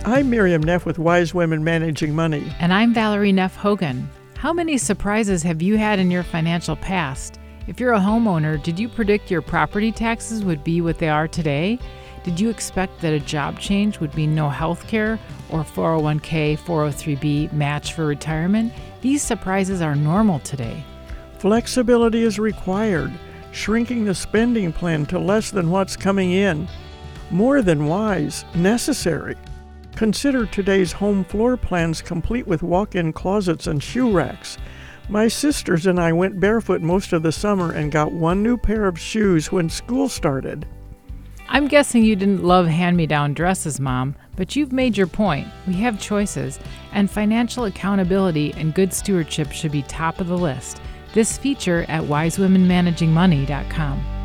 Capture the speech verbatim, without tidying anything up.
I'm Miriam Neff with Wise Women Managing Money. And I'm Valerie Neff Hogan. How many surprises have you had in your financial past? If you're a homeowner, did you predict your property taxes would be what they are today? Did you expect that a job change would mean no health care or four oh one k, four oh three b match for retirement? These surprises are normal today. Flexibility is required, shrinking the spending plan to less than what's coming in. More than wise, necessary. Consider today's home floor plans complete with walk-in closets and shoe racks. My sisters and I went barefoot most of the summer and got one new pair of shoes when school started. I'm guessing you didn't love hand-me-down dresses, Mom, but you've made your point. We have choices, and financial accountability and good stewardship should be top of the list. This feature at wise women managing money dot com.